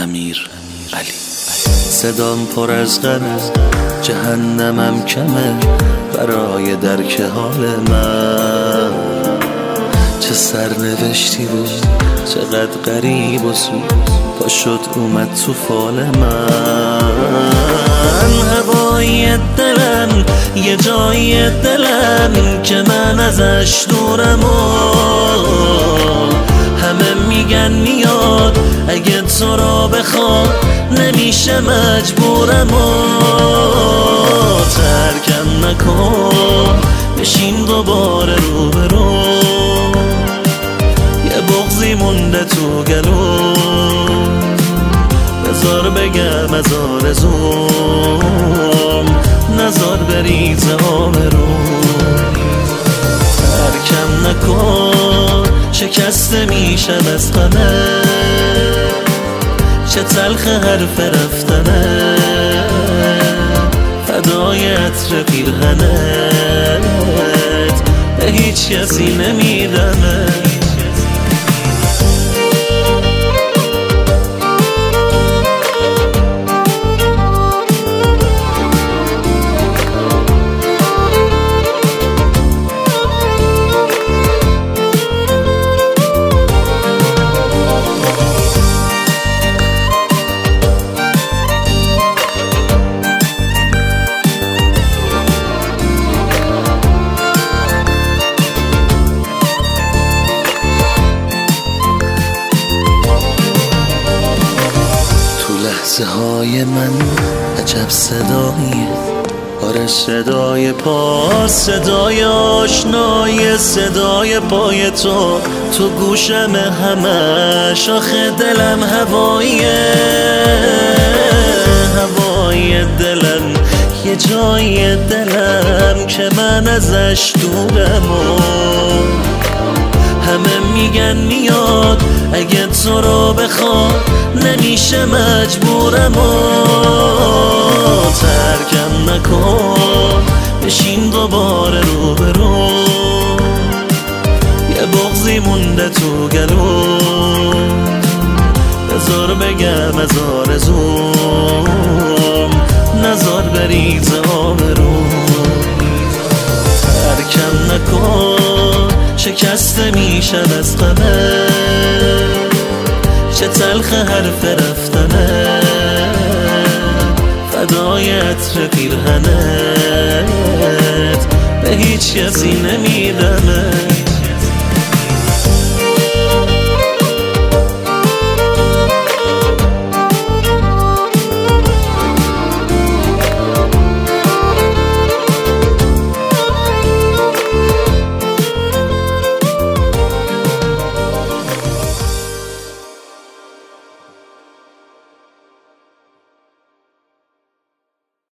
امیر علی. صدام پر از غمه، جهنمم کمه برای درک حال من. چه سرنوشتی بود، چقدر غریب و سود، پا شد اومد تو فال من. هوای دلم یه جای دلم که من ازش دورم و همه میگن میاد اگه تو را بخواد نمیشه مجبورم و ترکم نکن بشین دوباره روبرو. یه بغضی مونده تو گلو، بذار بگم از آرزوم، نذار بریز آبروم. ترکم نکن شکسته میشم از غمه، چه تلخ حرف رفتنه، فدای عطر پیرهنت به هیچ کسی نمیدمه. لحظه های من عجب صداییه، آره صدای پا، صدای آشنای، صدای پای تو تو گوشم همش. آخه دلم هواییه، هوای دلم یه جای دلم که من ازش دورم و همه میگن میاد اگه تو رو بخواد نمیشه مجبورم و ترکم نکن بشین دوباره روبرو. یه بغضی مونده تو گلو، بذار بگم از آرزوم، نذار بریز آبروم. ترکم نکن شکسته میشم از غمه، چه تلخ حرف رفتنه، فدای عطر پیرهنت به هیچ کسی نمیدمه.